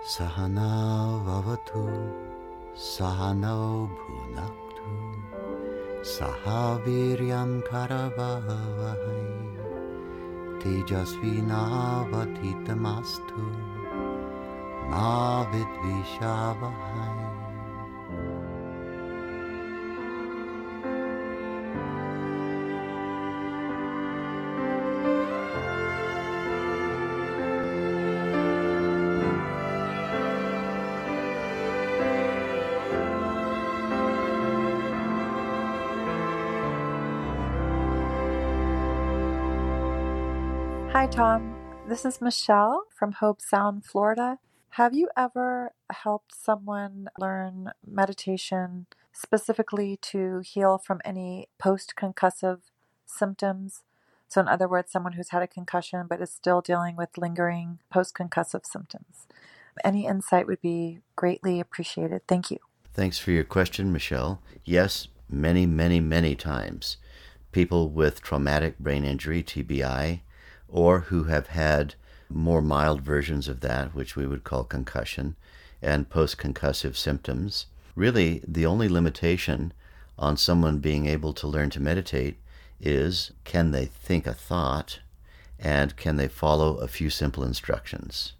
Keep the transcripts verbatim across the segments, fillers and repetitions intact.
Sahana Vavatu Sahano Bhunaktu Sahaviryam Karavavahai Tejasvinavadhitamastu Ma Vidvishavahai. Hi, Tom. This is Michelle from Hope Sound, Florida. Have you ever helped someone learn meditation specifically to heal from any post-concussive symptoms? So, in other words, someone who's had a concussion but is still dealing with lingering post-concussive symptoms. Any insight would be greatly appreciated. Thank you. Thanks for your question, Michelle. Yes, many, many, many times. People with traumatic brain injury, T B I, or who have had more mild versions of that, which we would call concussion, and post-concussive symptoms. Really, the only limitation on someone being able to learn to meditate is, can they think a thought, and can they follow a few simple instructions?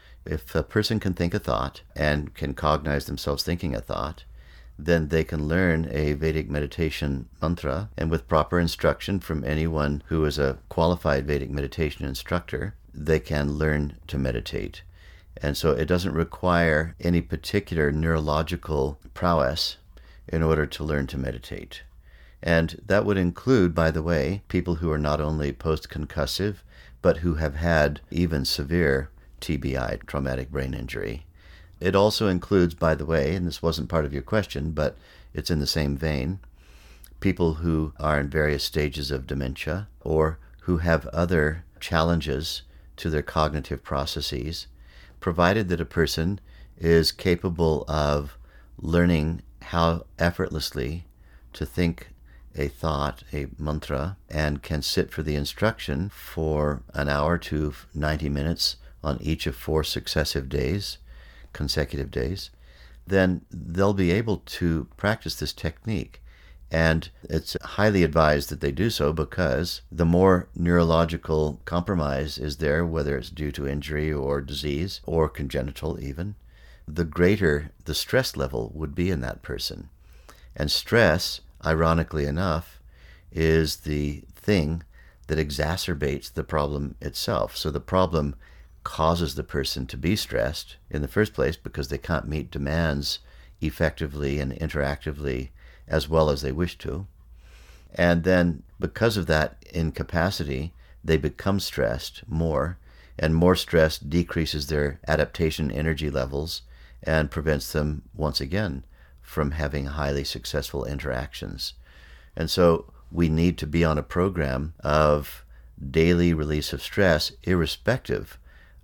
If a person can think a thought and can cognize themselves thinking a thought, then they can learn a Vedic meditation mantra, and with proper instruction from anyone who is a qualified Vedic meditation instructor, they can learn to meditate. And so it doesn't require any particular neurological prowess in order to learn to meditate. And that would include, by the way, people who are not only post-concussive, but who have had even severe T B I, traumatic brain injury. It also includes, by the way, and this wasn't part of your question, but it's in the same vein, people who are in various stages of dementia or who have other challenges to their cognitive processes, provided that a person is capable of learning how effortlessly to think a thought, a mantra, and can sit for the instruction for an hour to ninety minutes on each of four successive days, consecutive days, then they'll be able to practice this technique. And it's highly advised that they do so, because the more neurological compromise is there, whether it's due to injury or disease or congenital even, the greater the stress level would be in that person. And stress, ironically enough, is the thing that exacerbates the problem itself. So the problem causes the person to be stressed in the first place because they can't meet demands effectively and interactively as well as they wish to. And then because of that incapacity, they become stressed more, and more stress decreases their adaptation energy levels and prevents them, once again, from having highly successful interactions. And so we need to be on a program of daily release of stress, irrespective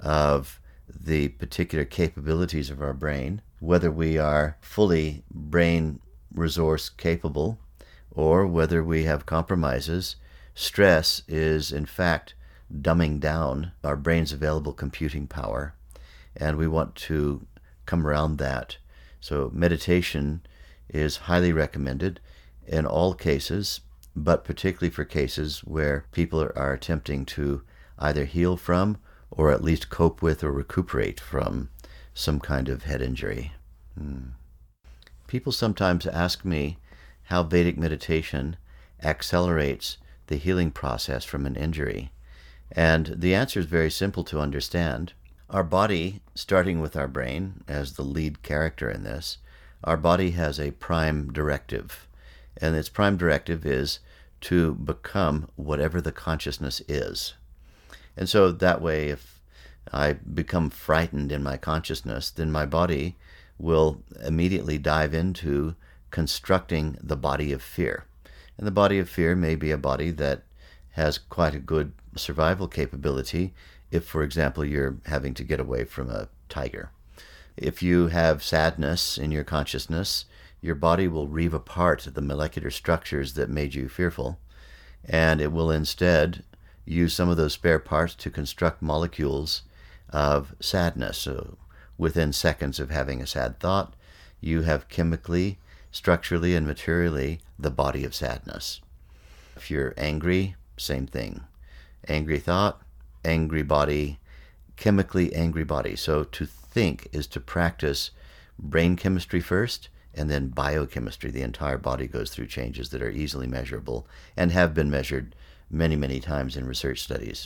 of the particular capabilities of our brain, whether we are fully brain resource capable or whether we have compromises. Stress is, in fact, dumbing down our brain's available computing power, and we want to come around that. So meditation is highly recommended in all cases, but particularly for cases where people are, are attempting to either heal from or at least cope with or recuperate from some kind of head injury. Hmm. People sometimes ask me how Vedic meditation accelerates the healing process from an injury. And the answer is very simple to understand. Our body, starting with our brain as the lead character in this, our body has a prime directive. And its prime directive is to become whatever the consciousness is. And so that way, if I become frightened in my consciousness, then my body will immediately dive into constructing the body of fear. And the body of fear may be a body that has quite a good survival capability if, for example, you're having to get away from a tiger. If you have sadness in your consciousness, your body will reave apart the molecular structures that made you fearful, and it will instead use some of those spare parts to construct molecules of sadness, so within seconds of having a sad thought, you have chemically, structurally, and materially the body of sadness. If you're angry, same thing. Angry thought, angry body, chemically angry body. So to think is to practice brain chemistry first, and then biochemistry. The entire body goes through changes that are easily measurable and have been measured many, many times in research studies.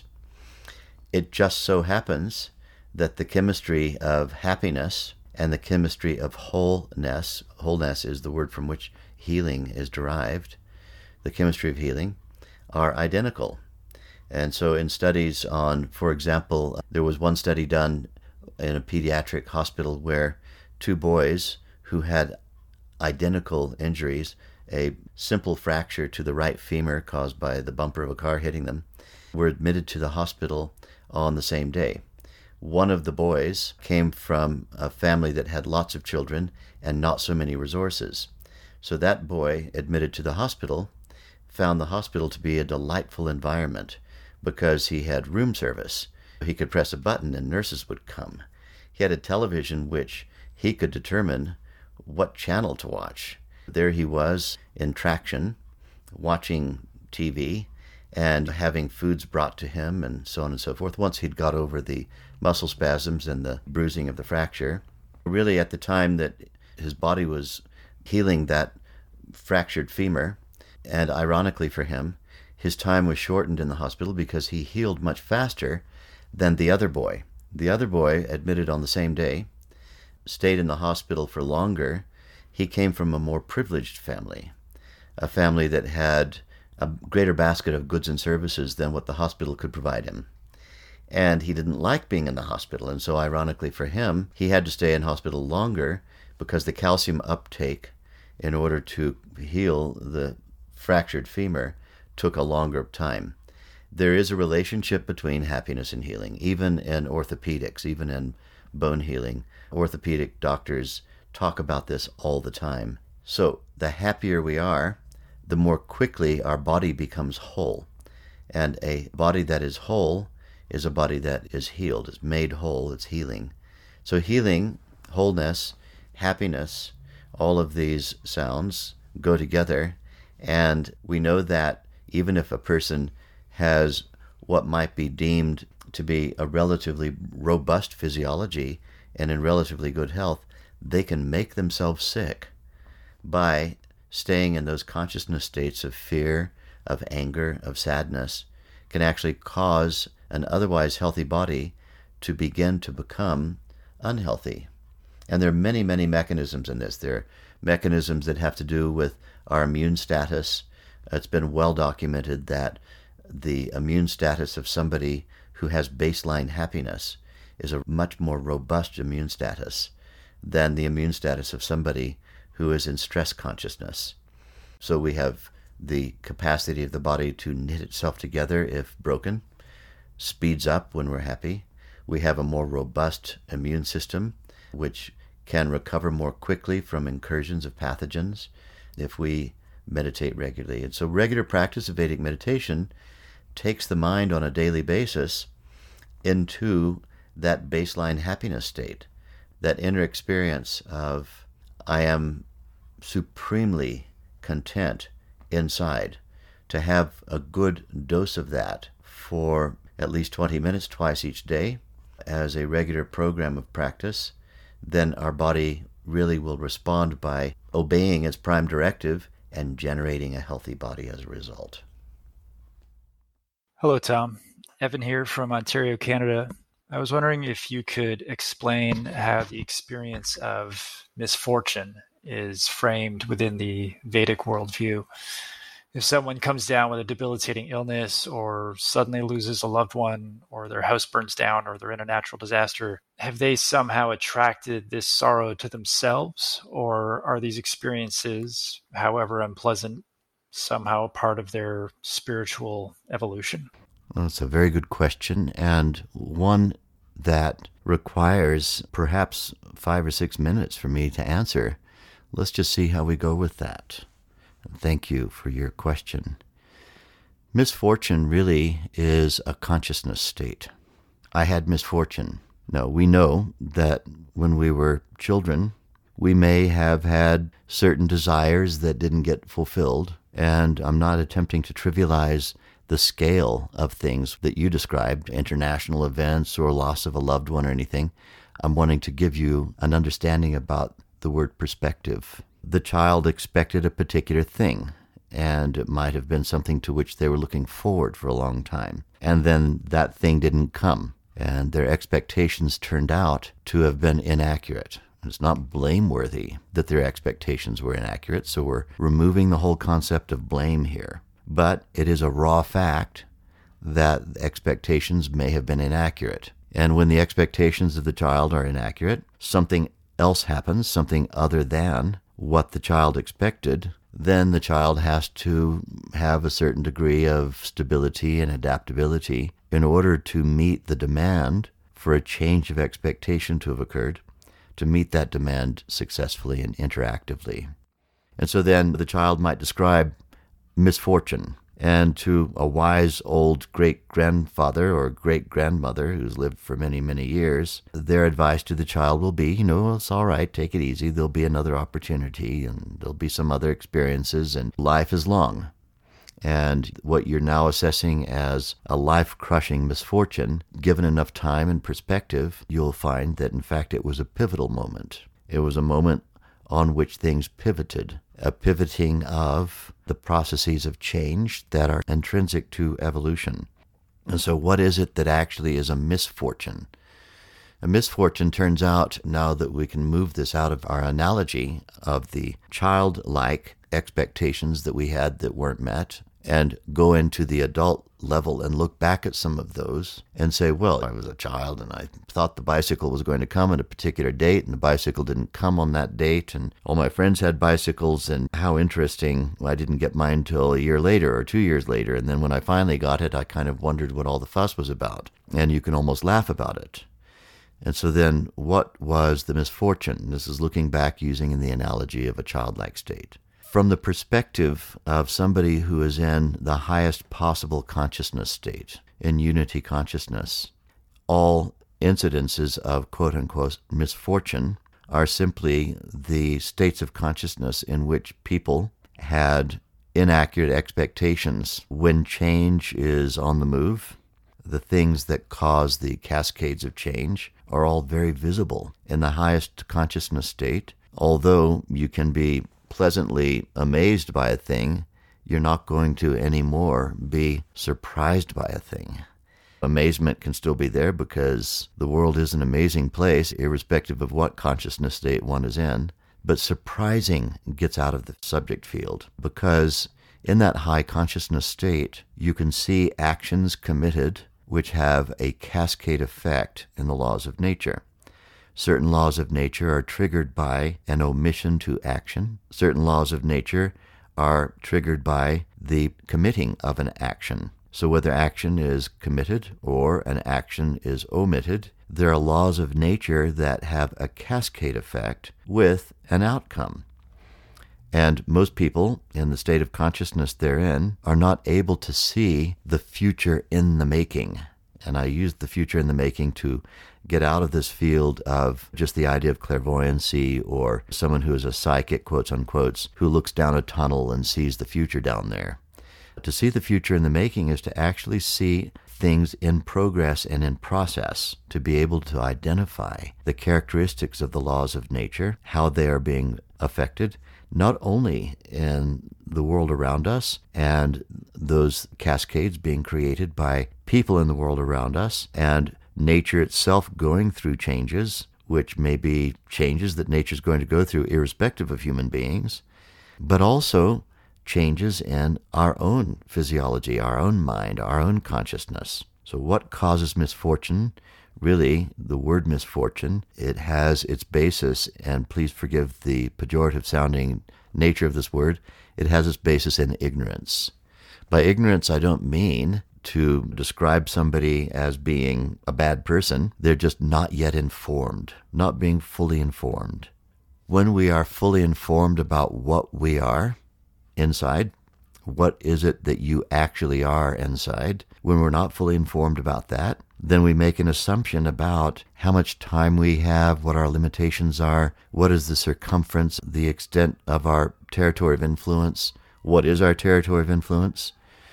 It just so happens that the chemistry of happiness and the chemistry of wholeness, wholeness is the word from which healing is derived, the chemistry of healing, are identical. And so in studies on, for example, there was one study done in a pediatric hospital where two boys who had identical injuries, a simple fracture to the right femur caused by the bumper of a car hitting them, were admitted to the hospital on the same day. One of the boys came from a family that had lots of children and not so many resources. So that boy, admitted to the hospital, found the hospital to be a delightful environment because he had room service. He could press a button and nurses would come. He had a television which he could determine what channel to watch. There he was in traction, watching T V and having foods brought to him and so on and so forth. Once he'd got over the muscle spasms and the bruising of the fracture, really at the time that his body was healing that fractured femur, and ironically for him, his time was shortened in the hospital because he healed much faster than the other boy. The other boy, admitted on the same day, stayed in the hospital for longer. He came from a more privileged family, a family that had a greater basket of goods and services than what the hospital could provide him. And he didn't like being in the hospital, and so ironically for him, he had to stay in hospital longer because the calcium uptake in order to heal the fractured femur took a longer time. There is a relationship between happiness and healing, even in orthopedics, even in bone healing. Orthopedic doctors talk about this all the time. So the happier we are, the more quickly our body becomes whole. And a body that is whole is a body that is healed, is made whole, it's healing. So healing, wholeness, happiness, all of these sounds go together. And we know that even if a person has what might be deemed to be a relatively robust physiology and in relatively good health, they can make themselves sick by staying in those consciousness states of fear, of anger, of sadness, can actually cause an otherwise healthy body to begin to become unhealthy. And there are many, many mechanisms in this. There are mechanisms that have to do with our immune status. It's been well documented that the immune status of somebody who has baseline happiness is a much more robust immune status than the immune status of somebody who is in stress consciousness. So we have the capacity of the body to knit itself together if broken, speeds up when we're happy. We have a more robust immune system, which can recover more quickly from incursions of pathogens if we meditate regularly. And so regular practice of Vedic meditation takes the mind on a daily basis into that baseline happiness state, that inner experience of I am supremely content inside, to have a good dose of that for at least twenty minutes twice each day as a regular program of practice, then our body really will respond by obeying its prime directive and generating a healthy body as a result. Hello, Tom. Evan here from Ontario, Canada. I was wondering if you could explain how the experience of misfortune is framed within the Vedic worldview. If someone comes down with a debilitating illness or suddenly loses a loved one or their house burns down or they're in a natural disaster, have they somehow attracted this sorrow to themselves, or are these experiences, however unpleasant, somehow part of their spiritual evolution? Well, that's a very good question, and one that requires perhaps five or six minutes for me to answer. Let's just see how we go with that. Thank you for your question. Misfortune really is a consciousness state. I had misfortune. No, we know that when we were children, we may have had certain desires that didn't get fulfilled, and I'm not attempting to trivialize the scale of things that you described, international events or loss of a loved one or anything. I'm wanting to give you an understanding about the word perspective. The child expected a particular thing, and it might have been something to which they were looking forward for a long time. And then that thing didn't come, and their expectations turned out to have been inaccurate. It's not blameworthy that their expectations were inaccurate, so we're removing the whole concept of blame here. But it is a raw fact that expectations may have been inaccurate. And when the expectations of the child are inaccurate, something else happens, something other than what the child expected, then the child has to have a certain degree of stability and adaptability in order to meet the demand for a change of expectation to have occurred, to meet that demand successfully and interactively. And so then the child might describe misfortune, and to a wise old great-grandfather or great-grandmother who's lived for many, many years, their advice to the child will be, you know, it's all right, take it easy, there'll be another opportunity, and there'll be some other experiences, and life is long. And what you're now assessing as a life-crushing misfortune, given enough time and perspective, you'll find that, in fact, it was a pivotal moment. It was a moment on which things pivoted, a pivoting of the processes of change that are intrinsic to evolution. And so what is it that actually is a misfortune? A misfortune turns out, now that we can move this out of our analogy of the childlike expectations that we had that weren't met, and go into the adult level and look back at some of those and say, well, I was a child and I thought the bicycle was going to come at a particular date, and the bicycle didn't come on that date, and all my friends had bicycles, and how interesting, I didn't get mine till a year later or two years later, and then when I finally got it, I kind of wondered what all the fuss was about, and you can almost laugh about it. And so then what was the misfortune? This is looking back using in the analogy of a childlike state. From the perspective of somebody who is in the highest possible consciousness state, in unity consciousness, all incidences of quote-unquote misfortune are simply the states of consciousness in which people had inaccurate expectations. When change is on the move, the things that cause the cascades of change are all very visible. In the highest consciousness state, although you can be pleasantly amazed by a thing, you're not going to anymore be surprised by a thing. Amazement can still be there because the world is an amazing place, irrespective of what consciousness state one is in. But surprising gets out of the subject field, because in that high consciousness state, you can see actions committed which have a cascade effect in the laws of nature. Certain laws of nature are triggered by an omission to action. Certain laws of nature are triggered by the committing of an action. So whether action is committed or an action is omitted, there are laws of nature that have a cascade effect with an outcome. And most people, in the state of consciousness they're in, are not able to see the future in the making. And I use the future in the making to get out of this field of just the idea of clairvoyancy or someone who is a psychic, quotes unquotes, who looks down a tunnel and sees the future down there. To see the future in the making is to actually see things in progress and in process, to be able to identify the characteristics of the laws of nature, how they are being affected, not only in the world around us and those cascades being created by people in the world around us and nature itself going through changes, which may be changes that nature is going to go through irrespective of human beings, but also changes in our own physiology, our own mind, our own consciousness. So what causes misfortune? Really, the word misfortune, it has its basis, and please forgive the pejorative sounding nature of this word, it has its basis in ignorance. By ignorance, I don't mean to describe somebody as being a bad person. They're just not yet informed, not being fully informed. When we are fully informed about what we are inside, what is it that you actually are inside, when we're not fully informed about that, then we make an assumption about how much time we have, what our limitations are, what is the circumference, the extent of our territory of influence, what is our territory of influence.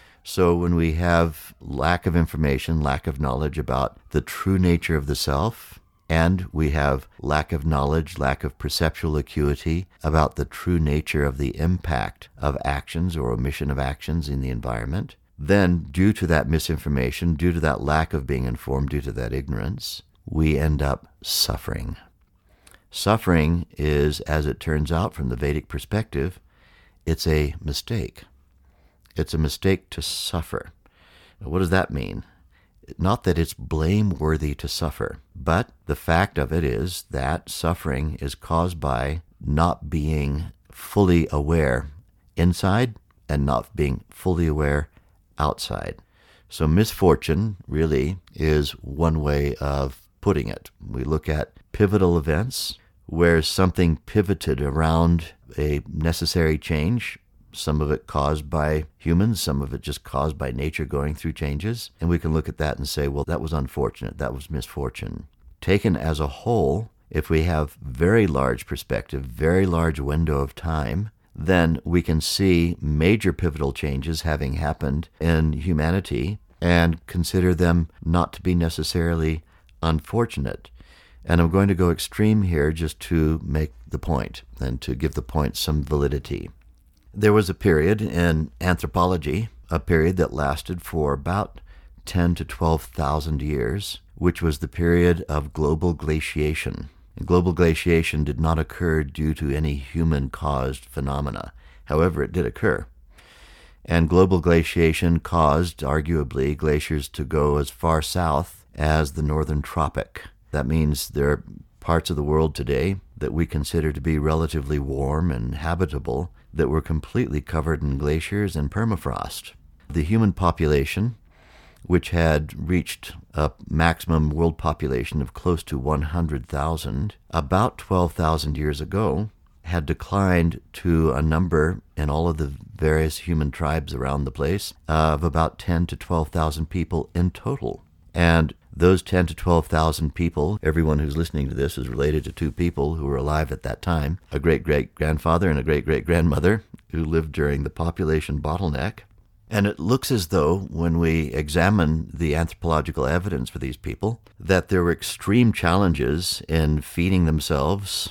So when we have lack of information, lack of knowledge about the true nature of the self, and we have lack of knowledge, lack of perceptual acuity about the true nature of the impact of actions or omission of actions in the environment, then due to that misinformation, due to that lack of being informed, due to that ignorance, we end up suffering. Suffering is, as it turns out from the Vedic perspective, it's a mistake. It's a mistake to suffer. What does that mean? Not that it's blameworthy to suffer, but the fact of it is that suffering is caused by not being fully aware inside and not being fully aware outside. So misfortune really is one way of putting it. We look at pivotal events where something pivoted around a necessary change, some of it caused by humans, some of it just caused by nature going through changes. And we can look at that and say, well, that was unfortunate, that was misfortune. Taken as a whole, if we have very large perspective, very large window of time, then we can see major pivotal changes having happened in humanity and consider them not to be necessarily unfortunate. And I'm going to go extreme here just to make the point and to give the point some validity. There was a period in anthropology, a period that lasted for about ten to twelve thousand years, which was the period of global glaciation. Global glaciation did not occur due to any human-caused phenomena. However, it did occur. And global glaciation caused, arguably, glaciers to go as far south as the northern tropic. That means there are parts of the world today that we consider to be relatively warm and habitable that were completely covered in glaciers and permafrost. The human population, which had reached a maximum world population of close to one hundred thousand, about twelve thousand years ago, had declined to a number in all of the various human tribes around the place of about ten to twelve thousand people in total. And those ten to twelve thousand people, everyone who's listening to this is related to two people who were alive at that time, a great-great-grandfather and a great-great-grandmother who lived during the population bottleneck. And it looks as though, when we examine the anthropological evidence for these people, that there were extreme challenges in feeding themselves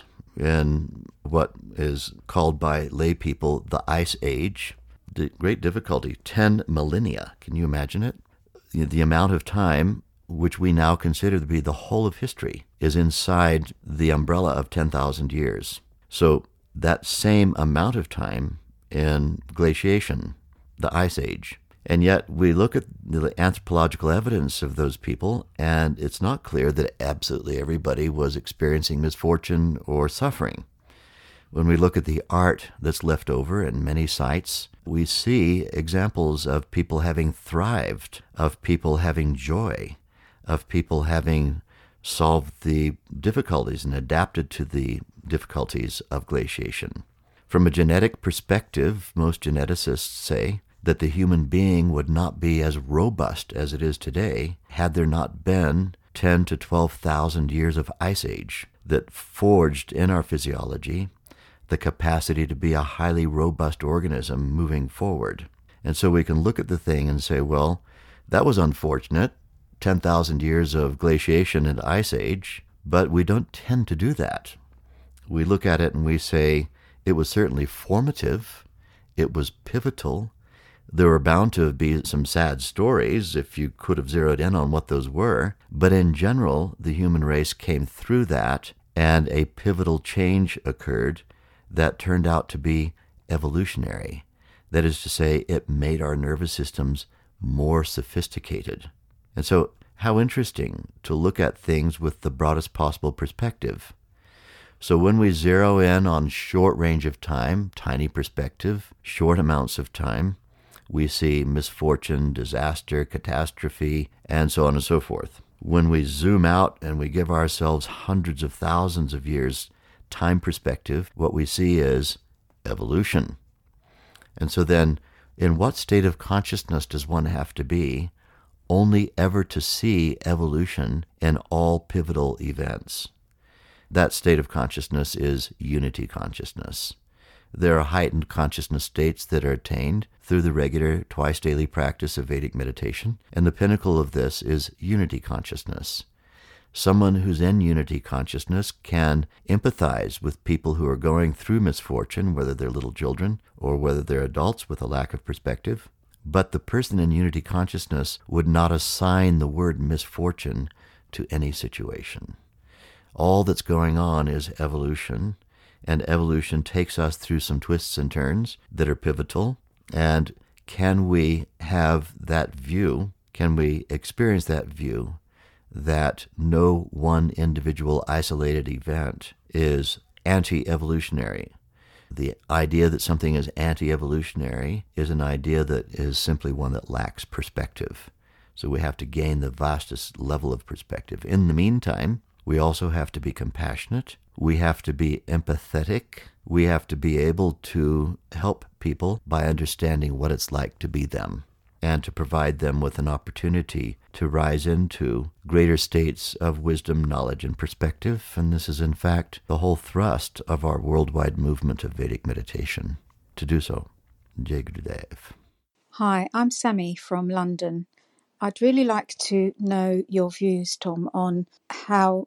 in what is called by lay people the Ice Age. The great difficulty, ten millennia. Can you imagine it? The amount of time which we now consider to be the whole of history, is inside the umbrella of ten thousand years. So that same amount of time in glaciation, the Ice Age. And yet we look at the anthropological evidence of those people, and it's not clear that absolutely everybody was experiencing misfortune or suffering. When we look at the art that's left over in many sites, we see examples of people having thrived, of people having joy, of people having solved the difficulties and adapted to the difficulties of glaciation. From a genetic perspective, most geneticists say that the human being would not be as robust as it is today had there not been ten to twelve thousand years of Ice Age that forged in our physiology the capacity to be a highly robust organism moving forward. And so we can look at the thing and say, well, that was unfortunate, ten thousand years of glaciation and Ice Age, but we don't tend to do that. We look at it and we say, it was certainly formative, it was pivotal. There were bound to be some sad stories if you could have zeroed in on what those were, but in general, the human race came through that, and a pivotal change occurred that turned out to be evolutionary. That is to say, it made our nervous systems more sophisticated. And so, how interesting to look at things with the broadest possible perspective. So when we zero in on short range of time, tiny perspective, short amounts of time, we see misfortune, disaster, catastrophe, and so on and so forth. When we zoom out and we give ourselves hundreds of thousands of years time perspective, what we see is evolution. And so then, in what state of consciousness does one have to be only ever to see evolution in all pivotal events. That state of consciousness is unity consciousness. There are heightened consciousness states that are attained through the regular twice-daily practice of Vedic meditation, and the pinnacle of this is unity consciousness. Someone who's in unity consciousness can empathize with people who are going through misfortune, whether they're little children or whether they're adults with a lack of perspective. But the person in unity consciousness would not assign the word misfortune to any situation. All that's going on is evolution, and evolution takes us through some twists and turns that are pivotal. And can we have that view? Can we experience that view that no one individual isolated event is anti-evolutionary? The idea that something is anti-evolutionary is an idea that is simply one that lacks perspective. So we have to gain the vastest level of perspective. In the meantime, we also have to be compassionate. We have to be empathetic. We have to be able to help people by understanding what it's like to be them, and to provide them with an opportunity to rise into greater states of wisdom, knowledge, and perspective. And this is, in fact, the whole thrust of our worldwide movement of Vedic meditation. To do so, Jai Gurudev. Hi, I'm Sammy from London. I'd really like to know your views, Tom, on how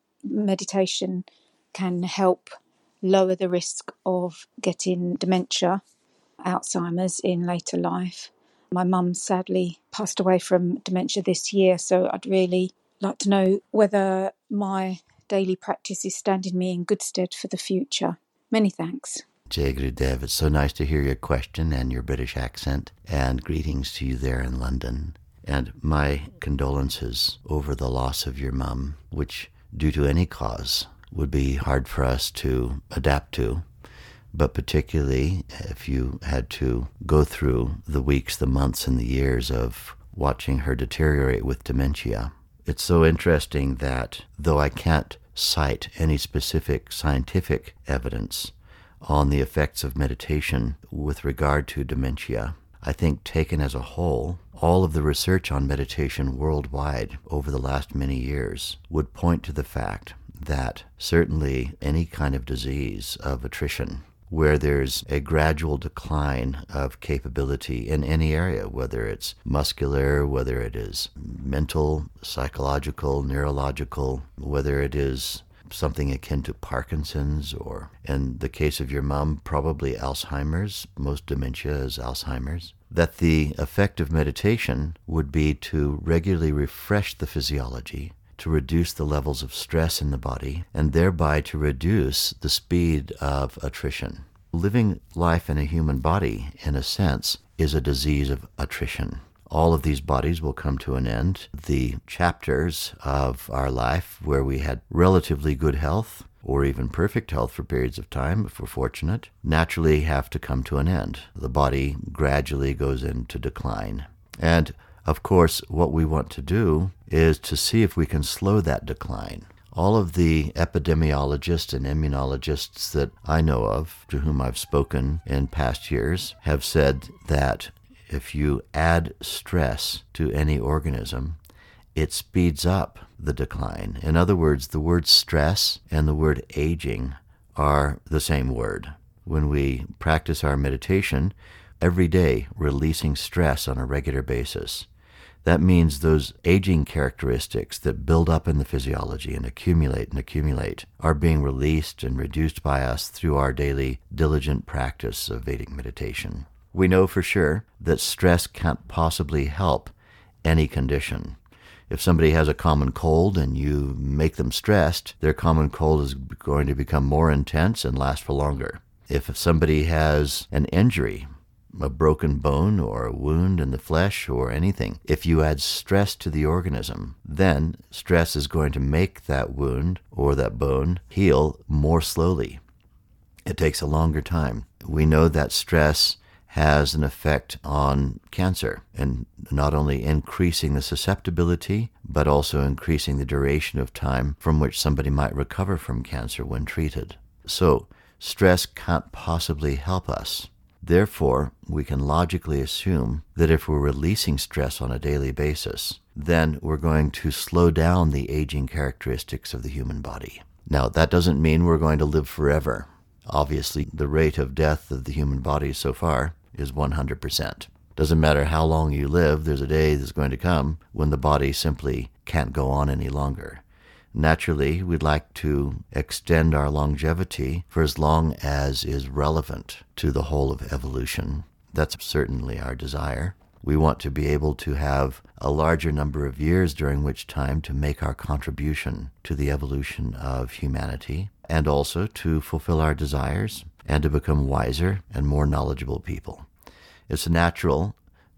meditation can help lower the risk of getting dementia, Alzheimer's in later life. My mum sadly passed away from dementia this year, so I'd really like to know whether my daily practice is standing me in good stead for the future. Many thanks. Jai Gurudev, it's so nice to hear your question and your British accent, and greetings to you there in London. And my condolences over the loss of your mum, which, due to any cause, would be hard for us to adapt to. But particularly if you had to go through the weeks, the months, and the years of watching her deteriorate with dementia. It's so interesting that, though I can't cite any specific scientific evidence on the effects of meditation with regard to dementia, I think taken as a whole, all of the research on meditation worldwide over the last many years would point to the fact that certainly any kind of disease of attrition, where there's a gradual decline of capability in any area, whether it's muscular, whether it is mental, psychological, neurological, whether it is something akin to Parkinson's, or in the case of your mom, probably Alzheimer's. Most dementia is Alzheimer's. That the effect of meditation would be to regularly refresh the physiology, to reduce the levels of stress in the body, and thereby to reduce the speed of attrition. Living life in a human body, in a sense, is a disease of attrition. All of these bodies will come to an end. The chapters of our life where we had relatively good health, or even perfect health for periods of time, if we're fortunate, naturally have to come to an end. The body gradually goes into decline. And of course, what we want to do is to see if we can slow that decline. All of the epidemiologists and immunologists that I know of, to whom I've spoken in past years, have said that if you add stress to any organism, it speeds up the decline. In other words, the word stress and the word aging are the same word. When we practice our meditation, every day releasing stress on a regular basis, that means those aging characteristics that build up in the physiology and accumulate and accumulate are being released and reduced by us through our daily diligent practice of Vedic meditation. We know for sure that stress can't possibly help any condition. If somebody has a common cold and you make them stressed, their common cold is going to become more intense and last for longer. If somebody has an injury, a broken bone or a wound in the flesh or anything, if you add stress to the organism, then stress is going to make that wound or that bone heal more slowly. It takes a longer time. We know that stress has an effect on cancer, and not only increasing the susceptibility, but also increasing the duration of time from which somebody might recover from cancer when treated. So stress can't possibly help us. Therefore, we can logically assume that if we're releasing stress on a daily basis, then we're going to slow down the aging characteristics of the human body. Now, that doesn't mean we're going to live forever. Obviously, the rate of death of the human body so far is one hundred percent. Doesn't matter how long you live, there's a day that's going to come when the body simply can't go on any longer. Naturally, we'd like to extend our longevity for as long as is relevant to the whole of evolution. That's certainly our desire. We want to be able to have a larger number of years during which time to make our contribution to the evolution of humanity, and also to fulfill our desires and to become wiser and more knowledgeable people. It's natural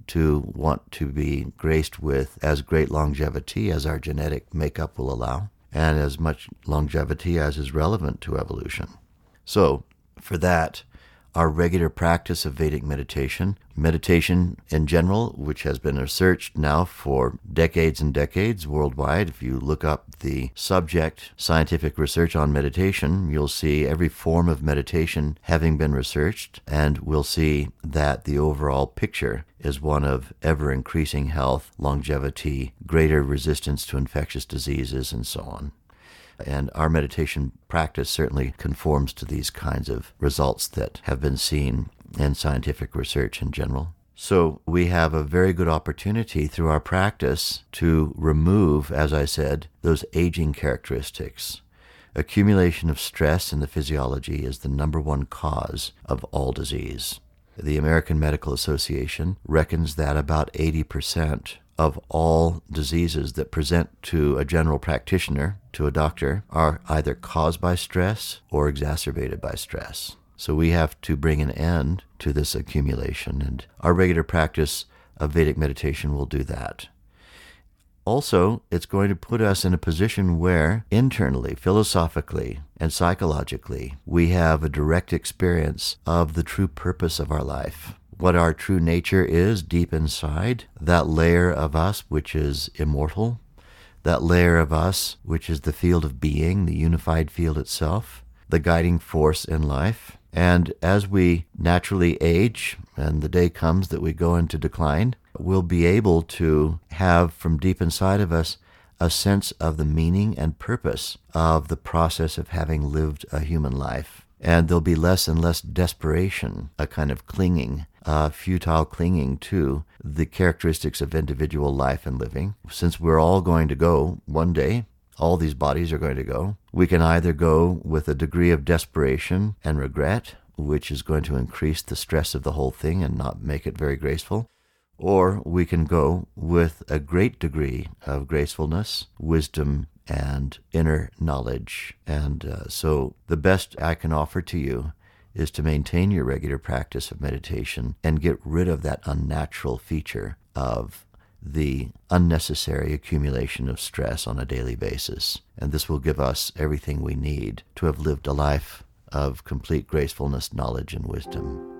to want to be graced with as great longevity as our genetic makeup will allow, and as much longevity as is relevant to evolution. So, for that, our regular practice of Vedic meditation, meditation in general, which has been researched now for decades and decades worldwide. If you look up the subject, scientific research on meditation, you'll see every form of meditation having been researched, and we'll see that the overall picture is one of ever-increasing health, longevity, greater resistance to infectious diseases, and so on. And our meditation practice certainly conforms to these kinds of results that have been seen in scientific research in general. So we have a very good opportunity through our practice to remove, as I said, those aging characteristics. Accumulation of stress in the physiology is the number one cause of all disease. The American Medical Association reckons that about eighty percent of all diseases that present to a general practitioner, to a doctor, are either caused by stress or exacerbated by stress. So we have to bring an end to this accumulation, and our regular practice of Vedic meditation will do that. Also, it's going to put us in a position where internally, philosophically, and psychologically, we have a direct experience of the true purpose of our life. What our true nature is deep inside, that layer of us which is immortal, that layer of us which is the field of being, the unified field itself, the guiding force in life. And as we naturally age, and the day comes that we go into decline, we'll be able to have from deep inside of us a sense of the meaning and purpose of the process of having lived a human life. And there'll be less and less desperation, a kind of clinging, uh, futile clinging to the characteristics of individual life and living. Since we're all going to go one day, all these bodies are going to go, we can either go with a degree of desperation and regret, which is going to increase the stress of the whole thing and not make it very graceful, or we can go with a great degree of gracefulness, wisdom, and inner knowledge. And uh, so the best I can offer to you is to maintain your regular practice of meditation and get rid of that unnatural feature of the unnecessary accumulation of stress on a daily basis. And this will give us everything we need to have lived a life of complete gracefulness, knowledge, and wisdom.